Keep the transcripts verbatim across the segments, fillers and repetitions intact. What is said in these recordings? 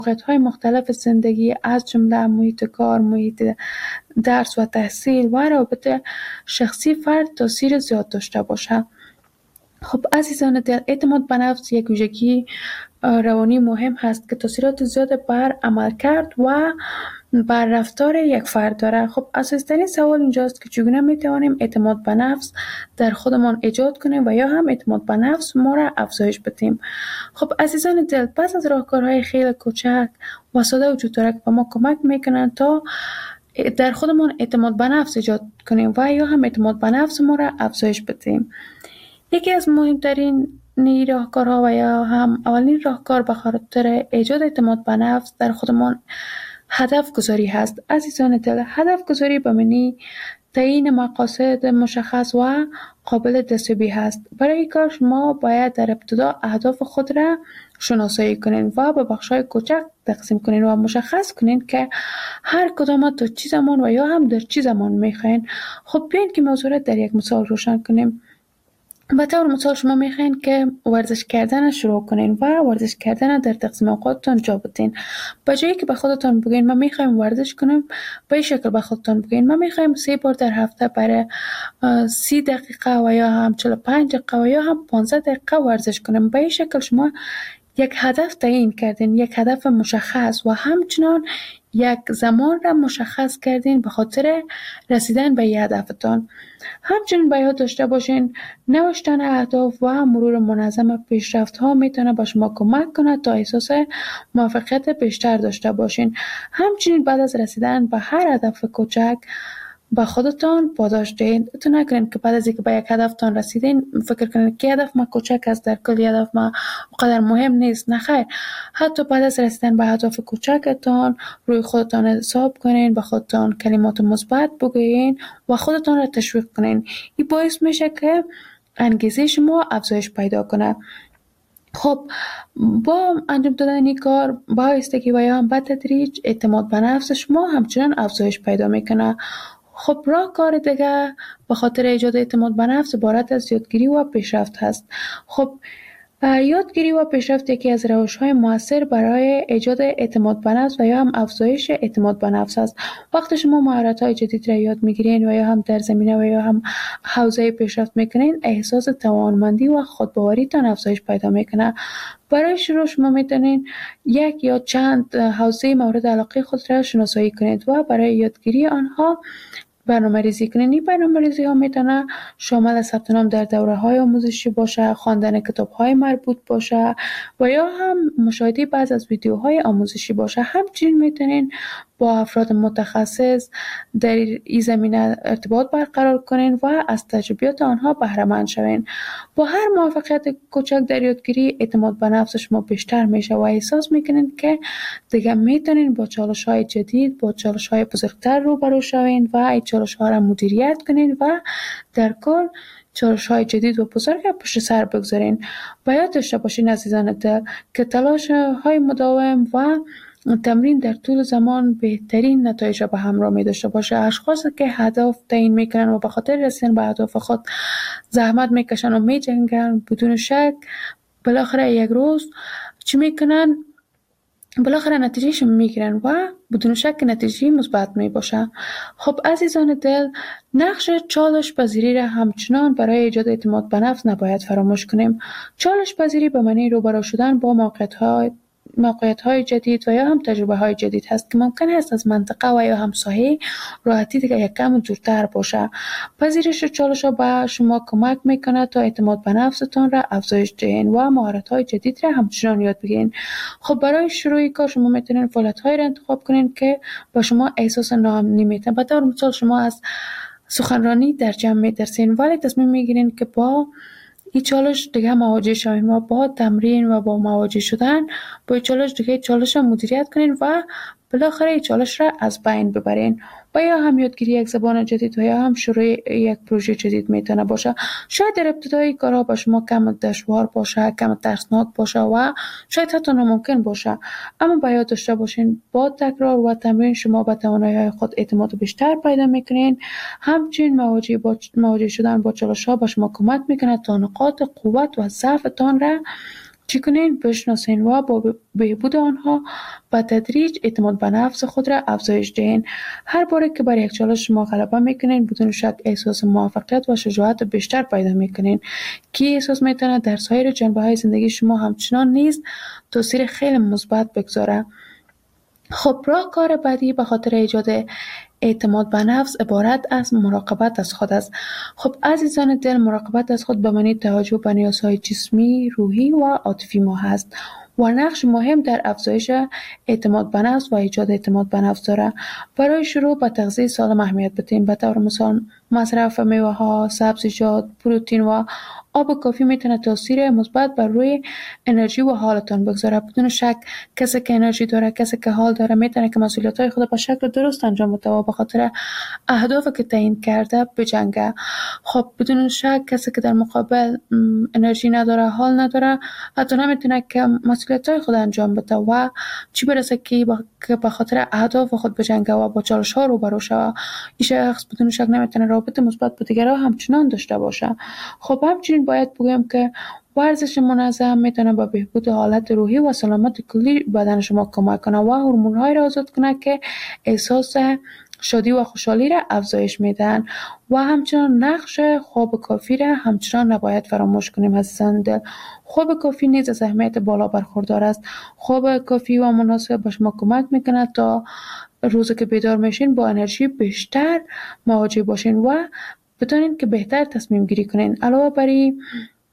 موقعیت‌های مختلف زندگی از جمله محیط کار، محیط درس و تحصیل و روابط شخصی فرد تاثیر زیاد داشته باشه. خب عزیزان دل، اعتماد به نفس یک ویژگی روانی مهم هست که تاثیرات زیاد بر عملکرد و بر رفتار یک فرد داره. خب اساسی‌ترین سوال اینجاست که چگونه میتوانیم اعتماد به نفس در خودمان ایجاد کنیم و یا هم اعتماد به نفس ما را افزایش بدیم. خب عزیزان دل، پس از راهکارهای خیلی کوچک و ساده وجود داره که به ما کمک میکنن تا در خودمان اعتماد به نفس ایجاد کنیم و یا هم اعتماد به نفس ما را افزایش بدیم. یکی از مهمترین راهکارها و یا هم اولین راهکار به خاطر ایجاد اعتماد به نفس در خودمان هدف گذاری هست. عزیزان دل، هدف گذاری به معنی تعیین مقاصد مشخص و قابل دستیابی هست. برای کار شما باید در ابتدا اهداف خود را شناسایی کنین و به بخش‌های کوچک تقسیم کنین و مشخص کنین که هر کدام تا چه زمان و یا هم در چه زمان میخواین. خب بیاین که موضوع را در یک مثال روشن کنیم. به طور مثال شما میخواین که ورزش کردن شروع کنین و ورزش کردن در تقسیم اوقاتتان جا بدین. به جایی که به خودتان بگین من میخوایم ورزش کنم، به این شکل به خودتان بگین من میخوایم سه بار در هفته برای سی دقیقه و یا هم چهل و پنج دقیقه و یا هم پانزده دقیقه ورزش کنم. به این شکل شما یک هدف تعیین کردین، یک هدف مشخص و همچنان یک زمان را مشخص کردین به خاطر رسیدن به هدفتان. همچنین باید یاد داشته باشین نوشتن اهداف و مرور منظم پیشرفت ها میتونه به شما کمک کنه تا احساس موفقیت بیشتر داشته باشین. همچنین بعد از رسیدن به هر هدف کوچک با خودتان پاداش دهید. تو نکنین که بعد از اینکه به یک هدفتان رسیدین فکر کنین که هدف ما کوچک است، در کل هدف ما اونقدر مهم نیست. نه خیر، حتی بعد از رسیدن به هدف کوچکتان روی خودتان حساب کنین، به خودتان کلمات مثبت بگویین و خودتان را تشویق کنین. این باعث میشه که انگیزه شما افزایش پیدا کنه. خب با انجام دادن این کار با ایستگی و یا هم به تدریج اعتماد به نفس شما همچنان افزایش پیدا میکنه. خب راهکار دیگه به خاطر ایجاد اعتماد به نفس عبارت از یادگیری و پیشرفت هست. خب یادگیری و پیشرفت یکی از روش‌های مؤثر برای ایجاد اعتماد به نفس و یا هم افزایش اعتماد به نفس است. وقتی شما مهارت‌های جدید را یاد می‌گیرین و یا هم در زمینه و یا هم حوزه پیشرفت می‌کنین، احساس توانمندی و خودباوریتان افزایش پیدا می‌کنه. برای شروع شما میتونین یک یا چند حوزه مورد علاقه خود را شناسایی کنید و برای یادگیری آنها برنامه ریزی کنید. این برنامه ریزی ها میتونه شامل ثبت نام در دوره های آموزشی باشه، خواندن کتاب های مربوط باشه و یا هم مشاهده بعض از ویدیوهای آموزشی باشه. همچنین میتونین با افراد متخصص در این زمینه ارتباط برقرار کنین و از تجربیات آنها بهره مند شوین. با هر موفقیت کوچک در یادگیری اعتماد به نفس شما بیشتر میشه و احساس میکنین که دیگه میتونین با چالش های جدید، با چالش های بزرگتر روبرو شوین و این چالش ها را مدیریت کنین و در کل چالش های جدید و بزرگ پشت سر بگذارین. و یاد داشته باشین عزیزان دل که تلاش های مداوم و تمرین در طول زمان بهترین نتایج را به همراه می داشته باشه. اشخاصی که هدف تعیین میکنن و به خاطر رسیدن به اهداف خود زحمت میکشن و میجنگن، بدون شک بالاخره یک روز چی میکنن؟ بالاخره نتیجهش میگیرن و بدون شک نتیجه مثبت می باشه. خب عزیزان دل، نقش چالش پذیری را همچنان برای ایجاد اعتماد به نفس نباید فراموش کنیم. چالش پذیری به معنی روبرو شدن با موقعیت‌های موقعیت‌های جدید و یا هم تجربه‌های جدید هست که ممکن است از منطقه و یا هم ساحه راحتی دیگه یک کم دورتر باشه. پذیرش چالش‌ها به شما کمک میکنه تا اعتماد به نفستان را افزایش دهین و مهارت‌های جدید را همچنان یاد بگیرین. خب برای شروع کار شما میتونین فعالیت‌هایی را انتخاب کنین که با شما احساس ناامنی میتن. به طور مثال شما از سخنرانی در جمع میترسین ولی تصمیم میگیرین که با این چالش دیگه مواجه شوین و با تمرین و با مواجه شدن با این چالش دیگه چالش را مدیریت کنین و بالاخره این چالش را از بین ببرین. و یا هم یادگیری یک زبان جدید و یا هم شروع یک پروژه جدید میتونه باشه. شاید در ابتدای کارها با شما کم دشوار باشه، کم ترسناک باشه و شاید حتی ناممکن باشه، اما باید داشته باشین با تکرار و تمرین شما به توانایی‌های خود اعتماد بیشتر پیدا میکنین. همچنین مواجه با مواجه شدن با چالش‌ها با شما کمک میکنه تا نقاط قوت و ضعفتان را چی کنین؟ بشناسین و با بهبود آنها به تدریج اعتماد به نفس خود را افزایش دهین. هر باره که بر یک چالش شما غلبه میکنین بدون شک احساس موفقیت و شجاعت بیشتر پیدا میکنین که احساس میتونه در سایر جنبه های زندگی شما همچنان نیز تاثیر خیلی مثبت بگذاره. خب راهکار بعدی به خاطر ایجاد اعتماد به نفس عبارت از مراقبت از خود است. خب عزیزان دل، مراقبت از خود به معنی توجه به نیازهای جسمی، روحی و عاطفی ما هست و نقش مهم در افزایش اعتماد به نفس و ایجاد اعتماد به نفس داره. برای شروع به تغذیه سالم اهمیت بدیم. به طور مثال مصرف میوه ها، سبزیجات، پروتئین و آب کافی میتونه تاثیر مثبت بر روی انرژی و حالتان بگذاره. بدون شک کسی که انرژی داره، کسی که حال داره، میتونه که مسئولیت‌های خود به شکل درست انجام بده و به خاطر اهدافی که تعیین کرده بجنگه. خب بدون شک کسی که در مقابل انرژی نداره، حال نداره، حتی نمیتونه که مسئولیت‌های خود انجام بده و چی برسه که به خاطر اهداف خود بجنگه و با چالش‌ها روبرو شه. این شخص بدون شک نمیتونه رابطه مثبت با دیگران همچنان داشته باشه. خب همچنین باید بگویم که ورزش منظم میتونه به بهبود حالت روحی و سلامت کلی بدن شما کمک کنه و هورمون‌های را آزاد کنه که احساس شادی و خوشحالی را افزایش میدن و همچنان نقش خواب کافی را همچنان نباید فراموش کنیم. عزیزان دل، خواب کافی نیز از اهمیت بالا برخوردار است. خواب کافی و مناسب به شما کمک میکنه تا روزی که بیدار میشین با انرژی بیشتر مواجه باشین و بتونین که بهتر تصمیم گیری کنین. علاوه بر این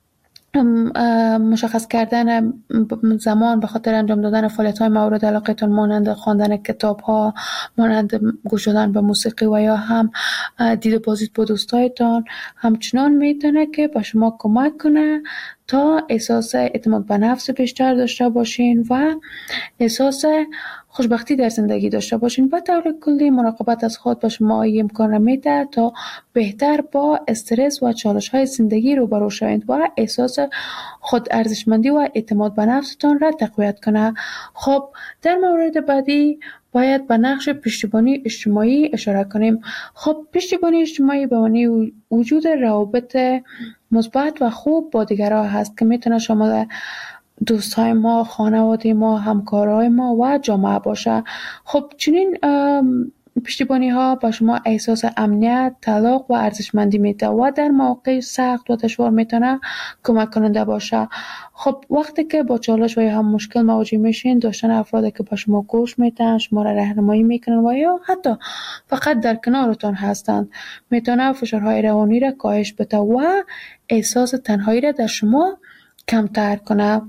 مشخص کردن زمان به خاطر انجام دادن فعالیت‌های مورد علاقتان مانند خواندن کتاب‌ها، مانند گوش دادن به موسیقی و یا هم دید بازدید با دوستایتان همچنان میتونه که به شما کمک کنه تا احساس اعتماد به نفس بیشتر داشته باشین و احساس خوشبختی در زندگی داشته باشین. به طور کلی مراقبت از خود به شما این امکان را میده تا بهتر با استرس و چالش‌های زندگی روبرو شوید و احساس خود ارزشمندی و اعتماد به نفستان را تقویت کنه. خب در مورد بعدی باید به نقش پشتیبانی اجتماعی اشاره کنیم. خب پشتیبانی اجتماعی به معنی وجود روابط مثبت و خوب با دیگران هست که میتونه شامل دوستای ما، خانواده ما، همکارای ما و جامعه باشه. خب چنین پشتیبانی ها به شما احساس امنیت، تعلق و ارزشمندی میده و در مواقع سخت و دشوار میتونه کمک کننده باشه. خب وقتی که با چالش و یا هم مشکل مواجه میشین، داشتن افرادی که به شما گوش میدن، شما را راهنمایی میکنن و یا حتی فقط در کنارتان هستند میتونه فشارهای روانی را کاهش بده و احساس تنهایی را در شما کمتر کنه.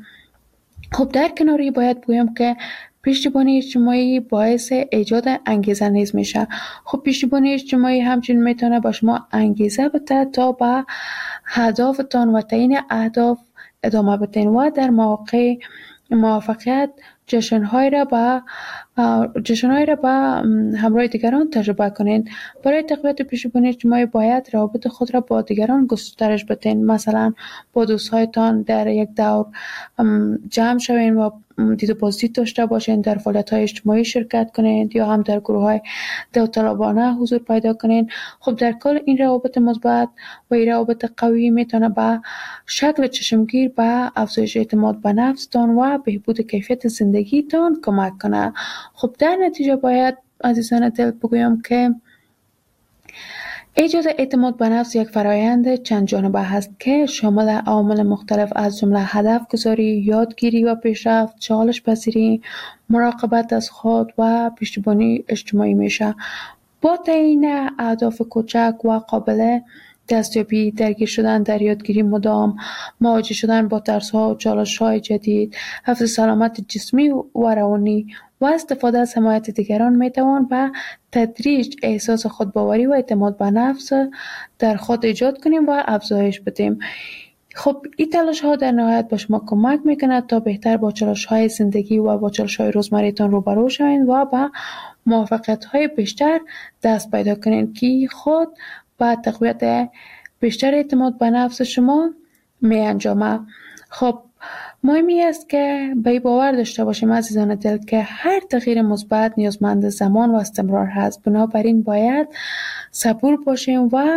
خب در کناری باید بگویم که پشتیبانی اجتماعی باعث ایجاد انگیزه نیز میشه. خب پشتیبانی اجتماعی همچنین میتونه با شما انگیزه بده تا به هدفتان و تعیین اهداف ادامه بدین و در مواقع موفقیت جشن‌های را با جشن‌های را با همراه دیگران تجربه کنید. برای تقویت پشتیبانی اجتماعی باید روابط خود را با دیگران گسترش بدین. مثلا با دوستهایتان در یک دور جمع شوین و دید و بازدید داشته باشین، در فعالیت‌های اجتماعی شرکت کنید یا هم در گروه‌های داوطلبانه حضور پیدا کنید. خب در کل این روابط مثبت و این روابط قوی میتونه به شکل چشمگیر به افزایش اعتماد به نفستان و بهبود کیفیت زندگیتان کمک کنه. خب در نتیجه باید عزیزان دل بگویم که ایجاد اعتماد به نفس یک فرایند چند جانبه هست که شامل عوامل مختلف از جمله هدف گذاری، یادگیری و پیشرفت، چالش پذیری، مراقبت از خود و پشتیبانی اجتماعی میشه. با تعیین اهداف کوچک و قابل دستیابی، درگیر شدن در یادگیری مدام، مواجه شدن با ترس‌ها و چالش‌های جدید، حفظ سلامت جسمی و روانی و استفاده از حمایت دیگران میتوان به تدریج احساس خودباوری و اعتماد به نفس در خود ایجاد کنیم و افزایش بدیم. خب این تلاش ها در نهایت به شما کمک میکنه تا بهتر با چالش های زندگی و با چالش های روزمره‌تان روبرو شوید و با موفقیت های بیشتر دست پیدا کنید که خود با تقویت بیشتر اعتماد به نفس شما می انجامه. خب مهمی است که به باور داشته باشیم عزیزان دل که هر تغییر مثبت نیازمند زمان و استمرار هست. بنابراین باید صبور باشیم و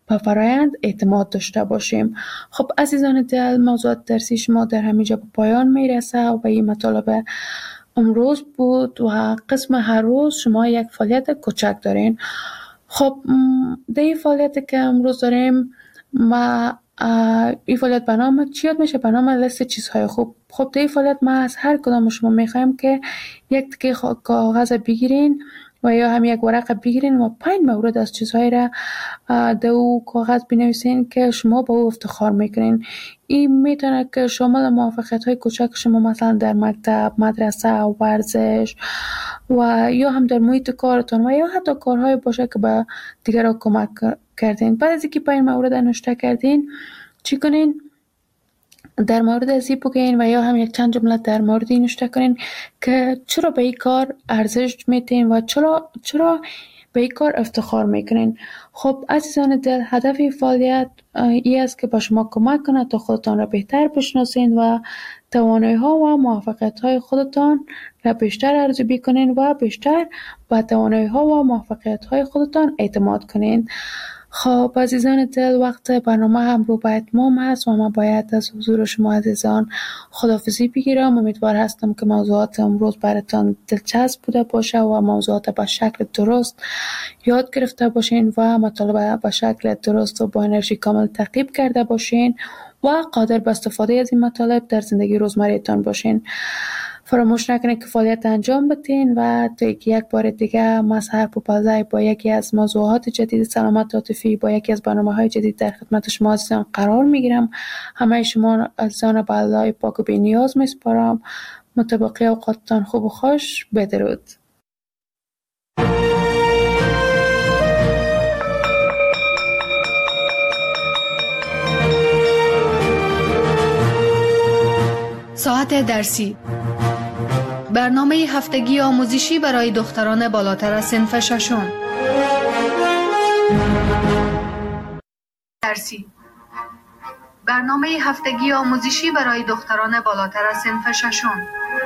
به فرایند اعتماد داشته باشیم. خب عزیزان دل، موضوعات درسی شما در همینجا به پایان میرسه و این مطالب امروز بود و قسم هر روز شما یک فعالیت کوچک دارین. خب در این فعالیت که امروز داریم ما این فعالیت به نام چی یاد میشه؟ به نام لیست چیزهای خوب. خب در این فعالیت ما از هر کدام شما میخوایم که یک تکه کاغذ بگیرین و یا هم یک ورق بگیرین و پنج مورد از چیزهایی را در او کاغذ بنویسین که شما با او افتخار میکنین. این میتونه که شامل موفقیت های کوچک شما مثلا در مکتب، مدرسه، ورزش و یا هم در محیط کارتون و یا حتی کارهای باشه که به دیگران کمک کردین. بعد از اینکه پنج مورد نوشته کردین چی کنین؟ در مورد از این بگین و یا هم یک چند جمله در مورد این نوشته کنین که چرا به این کار ارزش میتین و چرا چرا به این کار افتخار میکنین. خب عزیزان دل، هدف این فعالیت این است که با شما کمک کنه تا خودتان را بهتر بشناسین و توانایی ها و موفقیت های خودتان را بیشتر ارزیابی کنین و بیشتر به توانایی ها و موفقیت های خودتان اعتماد کنین. خب عزیزان دل، وقت برنامه هم رو به اتمام هست و من باید از حضور شما عزیزان خداحافظی بگیرم. امیدوار هستم که موضوعات امروز براتان دلچسب بوده باشه و موضوعات به شکل درست یاد گرفته باشین و مطالب به شکل درست و با انرژی کامل تعقیب کرده باشین و قادر به استفاده از این مطالب در زندگی روزمره‌تان باشین. فراموش نکنید که فعالیت انجام بدین و تا یک بار دیگه من سحر پوپلزی با یکی از موضوعات جدید سلامت عاطفی با یکی از برنامه‌های جدید در خدمت شما عزیزان قرار میگیرم. همه شما عزیزان به الله پاک و بی‌نیاز میسپارم. متبقی اوقاتتان خوب و خوش. بدرود. ساعت درسی، برنامه هفتگی آموزشی برای دختران بالاتر از صنف ششم. درسی، برنامه هفتگی آموزشی برای دختران بالاتر از صنف ششم.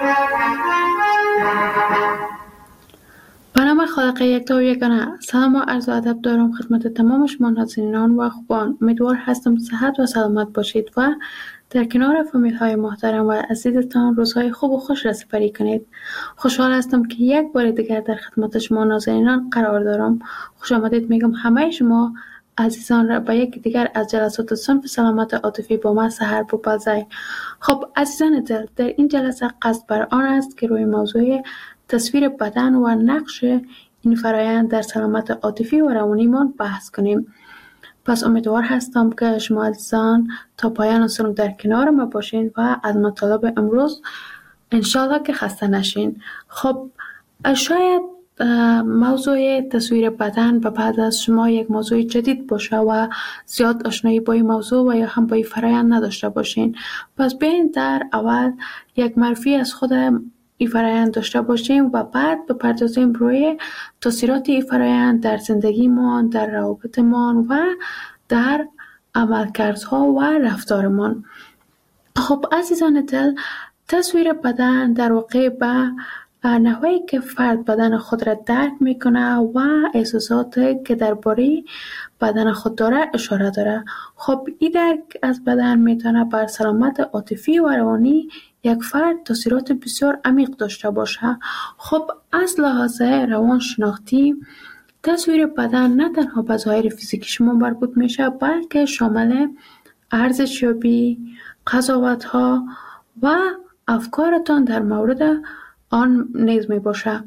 به نام خالق یکتا و یگانه، سلام و عرض ادب دارم خدمت تمام شما ناظرینان و خوبان. امیدوار هستم صحت و سلامت باشید و در کنار فامیل های محترم و عزیزتان روزهای خوب و خوش را سپری کنید. خوشحال هستم که یک بار دیگر در خدمت شما ناظرینان قرار دارم. خوش آمدید میگم همه شما عزیزان را به یک دیگر از جلسات صنف سلامت عاطفی با من سحر پوپلزی. خب عزیزان دل، در این جلسه قصد بر آن است که روی موضوع تصویر بدن و نقش این فرایند در سلامت عاطفی و روانیمان بحث کنیم. پس امیدوار هستم که شما عزیزان تا پایان سنو در کنار ما باشین و از مطالب امروز انشالله که خسته نشین. خب شاید موضوع تصویر بدن به بعد از شما یک موضوع جدید باشه و زیاد آشنایی با این موضوع و یا هم با این فرایند نداشته باشین. پس بیاین در اول یک معرفی از خود این فرایند داشته باشیم و بعد بپردازیم روی تاثیرات این فرایند در زندگیمان، در روابطمان و در عملکردها و رفتارمان. خب عزیزان دل، تصویر بدن در واقع به نحوی که فرد بدن خود را درک میکنه و احساسات که درباره بدن خود داره اشاره داره. خب این درک از بدن میتونه بر سلامت عاطفی و روانی یک فرد تاثیرات بسیار عمیق داشته باشه. خب از لحاظ روان شناختی تصویر بدن نه تنها به ظاهر فیزیکی شما مربوط میشه بلکه شامل ارزشیابی، قضاوت‌ها و افکارتان در مورد آن نیز می باشه.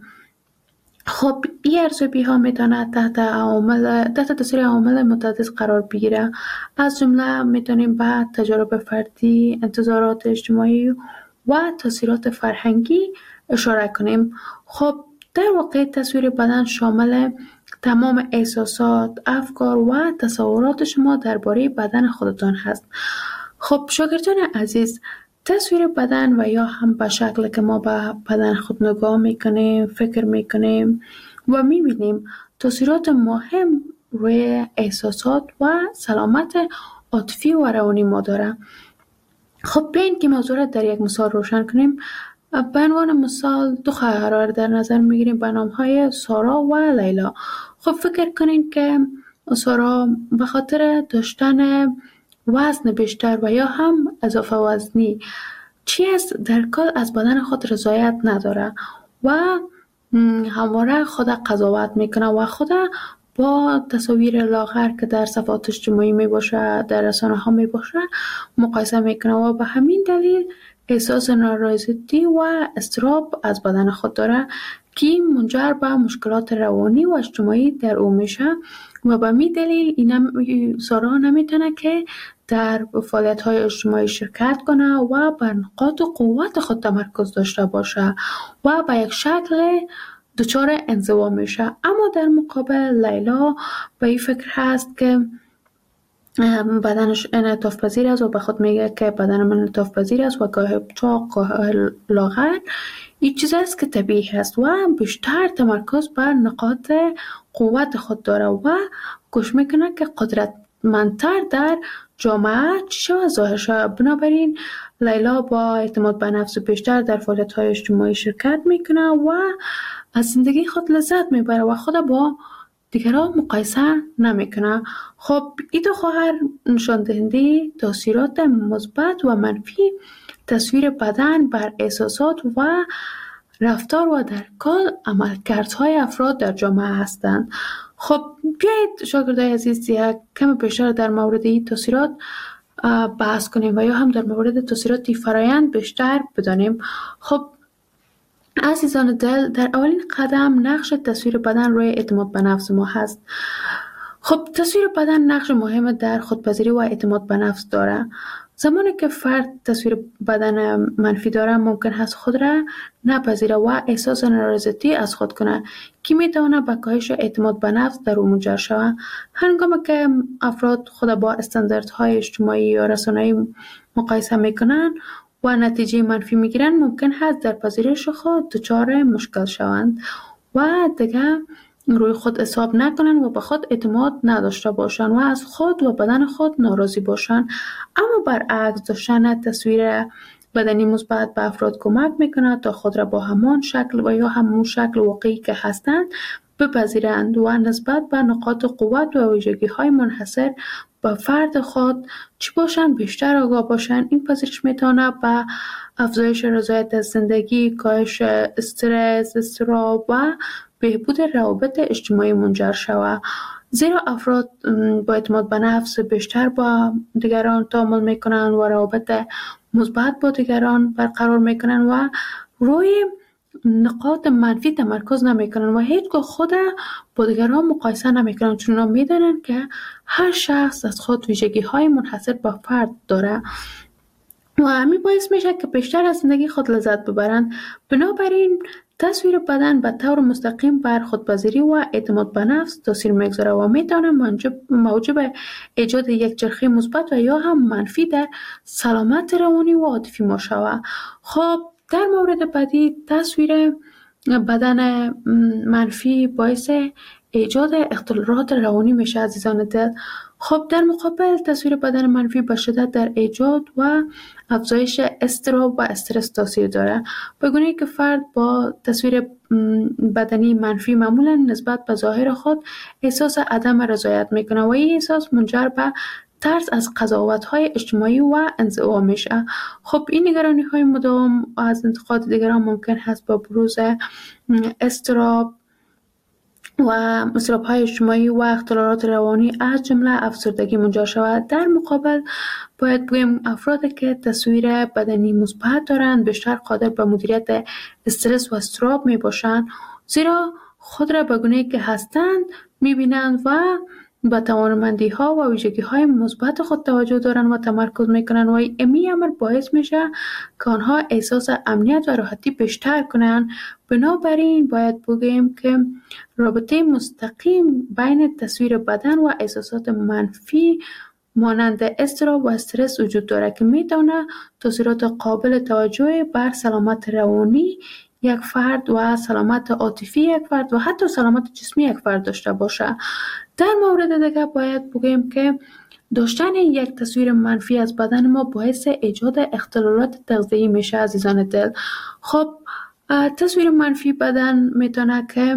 خب این ارزیابی ها میتونه تحت عوامل تحت تاثیر عوامل متعدد قرار بگیره. از جمله میتونیم به تجارب فردی، انتظارات اجتماعی و تاثیرات فرهنگی اشاره کنیم. خب در واقع تصویر بدن شامل تمام احساسات، افکار و تصورات شما درباره بدن خودتان هست. خب شاگردان عزیز، تصویر بدن و یا هم به شکل که ما به بدن خود نگاه میکنیم، فکر میکنیم و میبینیم تاثیرات مهم روی احساسات و سلامت عاطفی و روانی ما داره. خب بیاین که موضوع را در یک مثال روشن کنیم. به عنوان مثال دو خواهر را در نظر میگیریم به نام های سارا و لیلا. خب فکر کنین که سارا به خاطر داشتن وزن بیشتر و یا هم اضافه وزنی چیز در کل از بدن خود رضایت نداره و همواره خود قضاوت میکنه و خود با تصاویر لاغر که در صفحات اجتماعی می باشه، در رسانه ها می باشه مقایسه میکنه و به همین دلیل احساس نارضایتی و اضطراب از بدن خود داره که منجر به مشکلات روانی و اجتماعی در او میشه و به می دلیل این سارا نمیتونه که در فعالیت های اجتماعی شرکت کنه و بر نقاط قوت خود تمرکز داشته باشه و به یک شکل دچار انزوا میشه. اما در مقابل لیلا به این فکر هست که بدنش انعطاف پذیر است و به خود میگه که بدن من انعطاف پذیر است و گاه چاق گاه لاغر این چیز است که طبیعی است و بیشتر تمرکز بر نقاط قوت خود داره و کوشش میکنه که قدرتمندتر در جامعه چی و ظاهر شود. بنابراین لیلا با اعتماد به نفس بیشتر در فعالیت‌های اجتماعی شرکت میکنه و از زندگی خود لذت میبره و خود با دیگران مقایسه نمیکنه. خب این دو خواهر نشان دهنده تاثیرات مثبت و منفی تصویر بدن بر احساسات و رفتار و در کل عملکردهای افراد در جامعه هستند. خب بیایید شاگردای عزیز یک کم بیشتر در مورد این تاثیرات بحث کنیم و یا هم در مورد تاثیرات فرایند بیشتر بدانیم. خب عزیزان دل، در اولین قدم نقش تصویر بدن روی اعتماد به نفس ما هست. خب تصویر بدن نقش مهم در خودپذیری و اعتماد به نفس داره. زمانی که فرد تصویر بدن منفی داره ممکن هست خود را نپذیره و احساس نارضایتی از خود کنه که میتونه به کاهش اعتماد به نفس در او منجر شود. هنگامی که افراد خود با استانداردهای اجتماعی یا رسانه‌ای مقایسه میکنن و نتیجه منفی میگیرن ممکن هست در پذیرش خود دچار مشکل شوند و دیگه روی خود حساب نکنن و به خود اعتماد نداشته باشن و از خود و بدن خود ناراضی باشن. اما برعکس داشتن تصویر بدنی مثبت به افراد کمک میکنه تا خود را با همان شکل و یا همون شکل واقعی که هستند بپذیرند و نسبت به نقاط قوت و ویژگی های منحصر به فرد خود چی باشن بیشتر آگاه باشن. این پذیرش میتونه به افزایش رضایت از زندگی، کاهش استرس، اضطراب و بهبود روابط اجتماعی منجر شود. زیرا افراد با اعتماد به نفس بیشتر با دیگران تعامل میکنن و روابط مثبت با دیگران برقرار میکنن و روی نقاط منفی تمرکز نمیکنن و هیچگاه خود با دیگران مقایسه نمیکنن، چون میدونن که هر شخص از خود ویژگی های منحصر به فرد داره و همین باعث میشه که بیشتر از زندگی خود لذت ببرن. بنابراین تصویر بدن به طور مستقیم بر خودپذیری و اعتماد به نفس تاثیر میگذاره و میتونه موجب ایجاد یک چرخه مثبت و یا هم منفی در سلامت روانی و عاطفی ما شود. خب در مورد بعدی تصویر بدن منفی باعث ایجاد اختلالات روانی میشه عزیزان دل. خب در مقابل تصویر بدن منفی به شدت در ایجاد و افزایش اضطراب و استرس تاثیر داره، به گونه‌ای که فرد با تصویر بدنی منفی معمولا نسبت به ظاهر خود احساس عدم رضایت میکنه و این احساس منجر به ترس از قضاوت‌های اجتماعی و انزوا میشه. خب این نگرانی‌های مداوم از انتقاد دیگران ممکن هست با بروز اضطراب و اضطراب‌های اجتماعی و اختلالات روانی از جمله افسردگی منجر شود. در مقابل باید بگیم افرادی که تصویر بدنی مثبت دارند بیشتر قادر به مدیریت استرس و اضطراب می باشند، زیرا خود را به گونه‌ای که هستند می‌بینند و به توانمندی‌ها و ویژگی‌های مثبت خود توجه دارند و تمرکز می‌کنند و این امر باعث میشه که آنها احساس امنیت و راحتی بیشتر کنند. بنابراین باید بگیم که رابطه مستقیم بین تصویر بدن و احساسات منفی مانند اضطراب و استرس وجود دارد که میتونه تاثیرات قابل توجهی بر سلامت روانی یک فرد و سلامت عاطفی یک فرد و حتی سلامت جسمی یک فرد داشته باشه. در مورد دیگه باید بگیم که داشتن یک تصویر منفی از بدن ما باعث ایجاد اختلالات تغذیه‌ای میشه عزیزان دل. خب تصویر منفی بدن میتونه که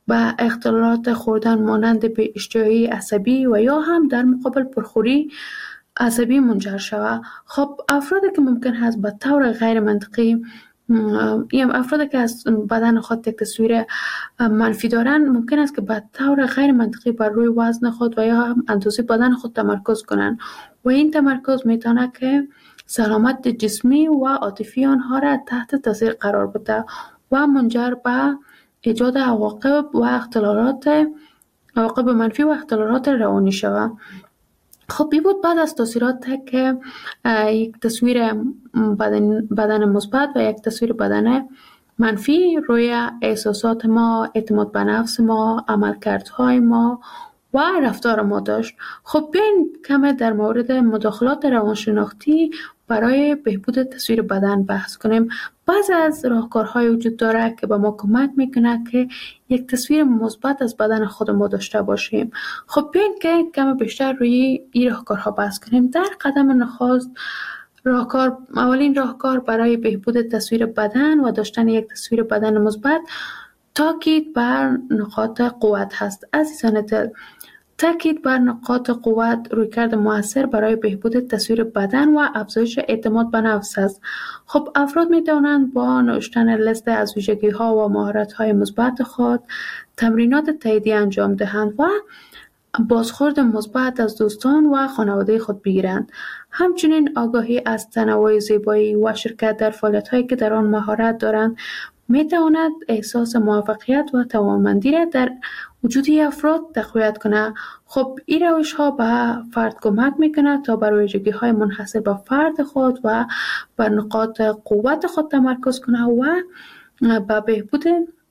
به اختلالات خوردن مانند به اشتهایی عصبی و یا هم در مقابل پرخوری عصبی منجر شود. خب افرادی که ممکن هست به طور غیر منطقی این افرادی که از بدن خود یک تصویر منفی دارند ممکن است که به طور غیر منطقی بر روی وزن خود و یا هم اندازه بدن خود تمرکز کنند و این تمرکز میتونه که سلامت جسمی و عاطفی آنها را تحت تاثیر قرار بده و منجر به ایجاد عواقب و اختلالات عواقب منفی و اختلالات روانی شود. خب این بود بعد از تاثیرات که یک تصویر بدن, بدن مثبت و یک تصویر بدن منفی روی احساسات ما، اعتماد به نفس ما، عملکردهای ما و رفتار ما داشت. خب بیاین کم در مورد مداخلات روانشناختی برای بهبود تصویر بدن بحث کنیم. بعضی از راهکارهای وجود داره که به ما کمک میکنه که یک تصویر مثبت از بدن خود ما داشته باشیم. خب بیاین که کم بیشتر روی این راهکارها بحث کنیم. در قدم نخست راهکار اولین راهکار برای بهبود تصویر بدن و داشتن یک تصویر بدن مثبت تاکید بر نقاط قوت هست. عزیزان دل، تاکید بر نقاط قوت رویکرد مؤثر برای بهبود تصویر بدن و افزایش اعتماد به نفس است. خب افراد می توانند با نوشتن لیست از ویژگی ها و مهارت های مثبت خود تمرینات تاییدی انجام دهند و بازخورد مثبت از دوستان و خانواده خود بگیرند. همچنین آگاهی از تنوع زیبایی و شرکت در فعالیت‌هایی که در آن مهارت دارند می تواند احساس موفقیت و توانمندی را در وجود افراد تقویت کنه. خب این روش ها به فرد کمک میکنه تا بر ویژگی‌های منحصر به فرد خود و بر نقاط قوت خود تمرکز کنه و به بهبود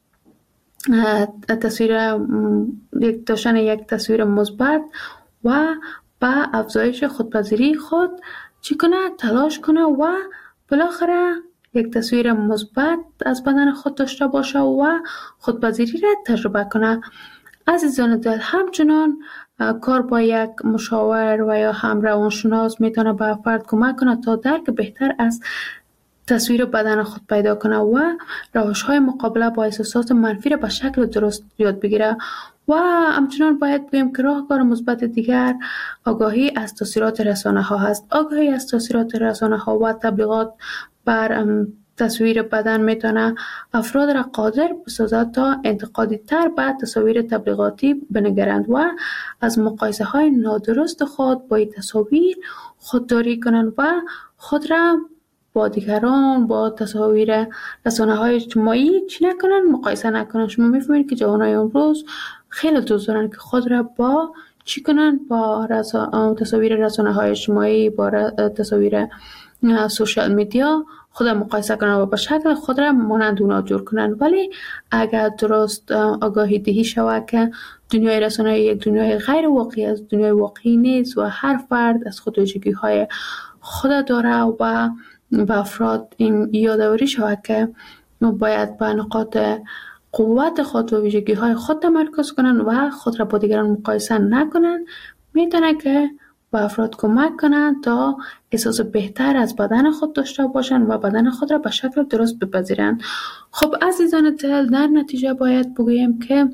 تصویر یک داشتن یک تصویر مثبت و به افزایش خودپذیری خود چی کنه تلاش کنه و بالاخره یک تصویر مثبت از بدن خود داشته باشه و خودپذیری را تجربه کنه. عزیزان دل، همچنان کار با یک مشاور و یا هم روانشناس میتونه به فرد کمک کنه تا درک بهتر از تصویر بدن خود پیدا کنه و روش‌های مقابله با احساسات منفی را به شکل درست یاد بگیره. و همچنان باید بگیم که راهکار مثبت دیگر آگاهی از تاثیرات رسانه ها هست. آگاهی از تاثیرات رسانه ها و تبلیغات بر تصویر بدن میتونه افراد را قادر بسازد تا انتقادی تر به تصاویر تبلیغاتی بنگرند و از مقایسه های نادرست خود با این تصاویر خودداری کنند و خود را با دیگران با تصاویر رسانه های اجتماعی چی نکنن، مقایسه نکنن. شما میفهمید که جوانای امروز خیلی دوست دارن که خود را با چی کنن، با رسا... تصاویر رسانه های اجتماعی، با ر... تصاویر سوشال میدیا خود مقایسه کنن و به شکل خود را مانند اونا جور کنن. ولی اگر درست آگاهی دهی شود که دنیای رسانه یک دنیای غیر واقعی است، دنیای واقعی نیست و هر فرد از خود ویژگی های خود داره و به افراد این یادآوری شود که باید به نقاط قوت خود و ویژگی های خود تمرکز کنن و خود را با دیگران مقایسه نکنن، میتونه که به افراد کمک کنن تا احساس بهتر از بدن خود داشته باشن و بدن خود را به شکل درست بپذیرن. خب عزیزان دل، در نتیجه باید بگویم که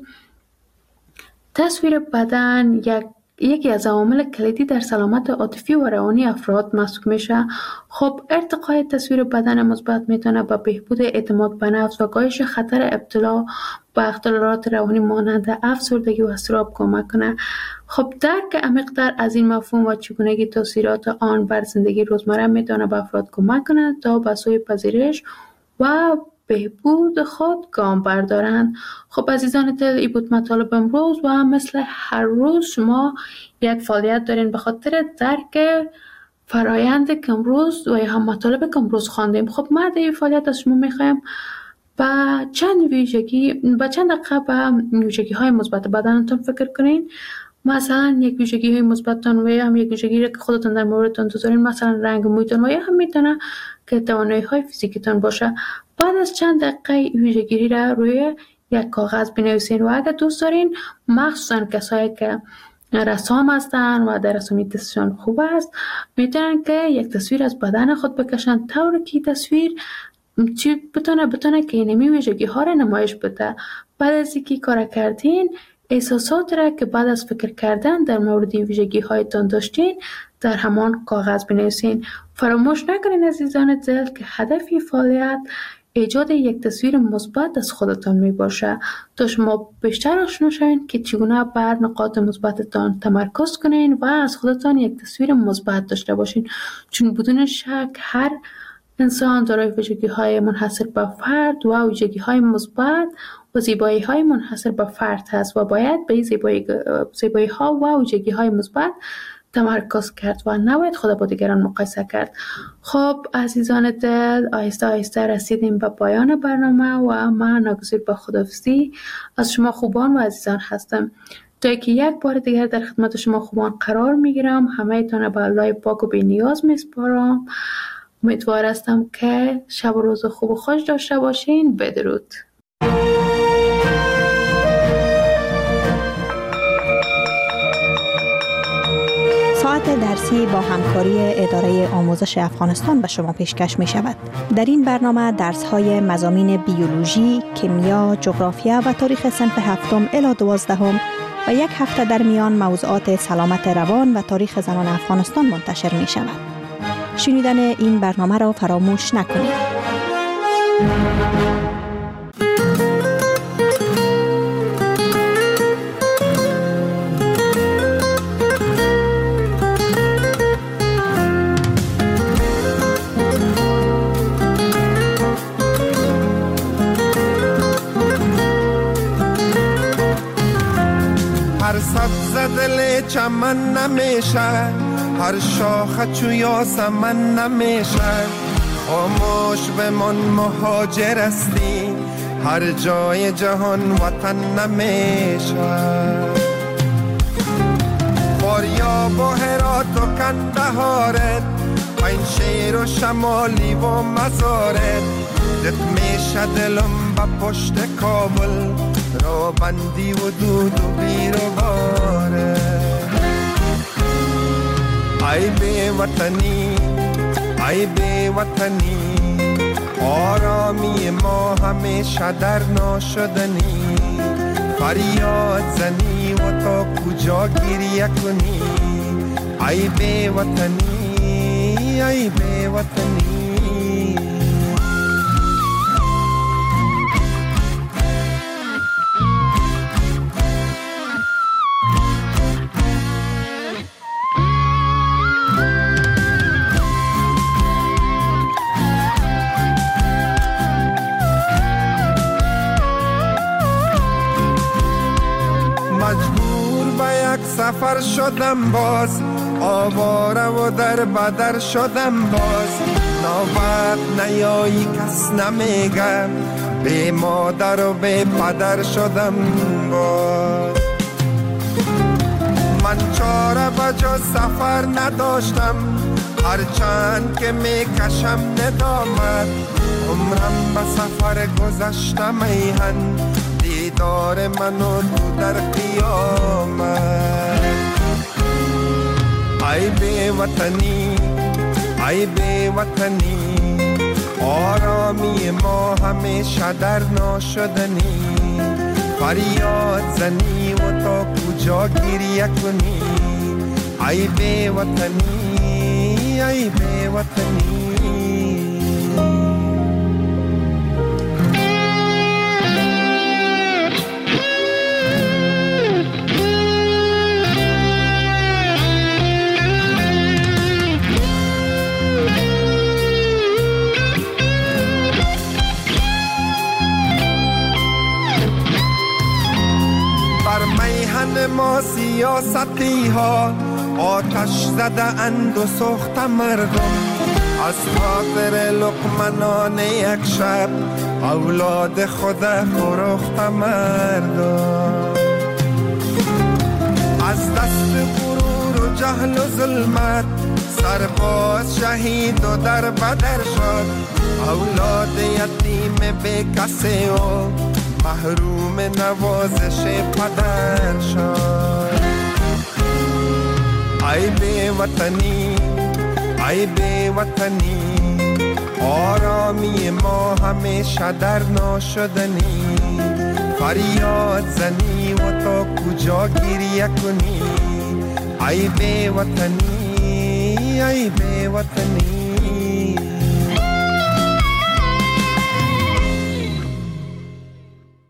تصویر بدن یک یکی از عوامل کلیدی در سلامت عاطفی و روانی افراد محسوب میشه. خب ارتقای تصویر بدن مثبت میتونه به بهبود اعتماد به نفس و کاهش خطر ابتلا به اختلالات روانی مانند افسردگی و اضطراب کمک کنه. خب درک عمیق‌تر از این مفهوم و چگونگی تاثیرات آن بر زندگی روزمره میتونه به افراد کمک کنه تا به سوی پذیرش و بهبود خود گام بردارند. خب عزیزان دل، این بود مطالب امروز و مثل هر روز شما یک فعالیت دارین به خاطر درک فرایند که امروز و یا هم مطالب که امروز خواندیم. خب ما در این فعالیت از شما میخوایم با چند ویژگی با چند دقیقه به ویژگی های مثبت بدنتون فکر کنین. مثلا یک ویژگی های مثبتتون و یا هم یک ویژگی که خودتون در موردتون دوست دارین، مثلا رنگ مویتون و یا هم میتونه که توانایی های فیزیکیتون باشه. بعد از چند دقیقه ویژگی را روی یک کاغذ بنویسین و اگر دوست دارین، مخصوصا کسایی که رسام هستن و در رسامی دستشان خوب است، میتونن که یک تصویر از بدن خود بکشن طوری که تصویر چی بتونه بتونه که اینمی ویژگی ها را نمایش بده. بعد از اینکه کار کردین، احساسات را که بعد از فکر کردن در مورد این ویژگی هایتان داشتین در همان کاغذ بنویسین. فراموش نکنین عزیزان دل که هدف فعالیت ایجاد یک تصویر مثبت از خودتان می باشه تا شما بیشتر آشنا شوین که چگونه بر نقاط مثبتتان تمرکز کنین و از خودتان یک تصویر مثبت داشته باشین، چون بدون شک هر انسان دارای ویژگی های منحصر به فرد و ویژگی های مثبت و زیبایی های منحصر به فرد هست و باید به زیبایی, زیبایی ها و ویژگی های مثبت تمرکز کرد و نباید خود با دیگران مقایسه کرد. خب عزیزان دل، آهسته آهسته رسیدیم به پایان برنامه و من ناگزیر به خداحافظی از شما خوبان و عزیزان هستم. تا که یک بار دیگر در خدمت شما خوبان قرار میگیرم، همه تان به الله پاک و بی نیاز میسپارم. امیدوار هستم که شب و روز خوب و خوش داشته باشین. بدرود. ساعت درسی با همکاری اداره آموزش افغانستان به شما پیشکش می شود. در این برنامه درس های مضامین بیولوژی، کیمیا، جغرافیا و تاریخ صنف هفتم الی دوازدهم و یک هفته در میان موضوعات سلامت روان و تاریخ زنان افغانستان منتشر می شود. شنیدن این برنامه را فراموش نکنید. هر سبز دل چمن نمیشه، هر شاخه چو یاسمن نمیشه. خاموش بمان مهاجر هستی، هر جای جهان وطن نمیشه. فاریاب و هرات و کندهارت، پنجشیر و شمالی و مزارت. دت میشه دلم با پشت کابل، را بندی و دود و بیر و باره. ای بی وطنی، ای بی وطنی، آرامی ما همیشه در ناشدنی. فریاد زنی و تا کجا گریه کنی. ای بی وطنی، ای بی وطنی. سفر شدم باز، آواره و در بدر شدم باز. نوبت نیایی کس نمیگم، بی مادر و بی پدر شدم باز. من چاره بجز سفر نداشتم، هرچند که میکشم ندامت. عمرم به سفر گذشتم ایهن، دیدار منو تو در قیامت. ای بی وطنی، ای بی وطنی، آرامی ما همیشه در ناشدنی. فریاد زنی و تا کجا گریه کنی. ای بی وطنی، ای بی وطنی. ما سیاستی ها آتش زده اند و سوخت مردم. از خاطر لقمنان یک شب اولاد خود فروخت مردم. از دست غرور و جهل و ظلمت سرباز شهید و در بدر شد. اولاد یتیم بی کسی و محروم نوازش پدر شد. ای بی وطنی، ای بی وطنی، آرامی ما همیشه در ناشدنی. فریاد زنی و تا کجا گریه کنی ای بی وطنی ای بی وطنی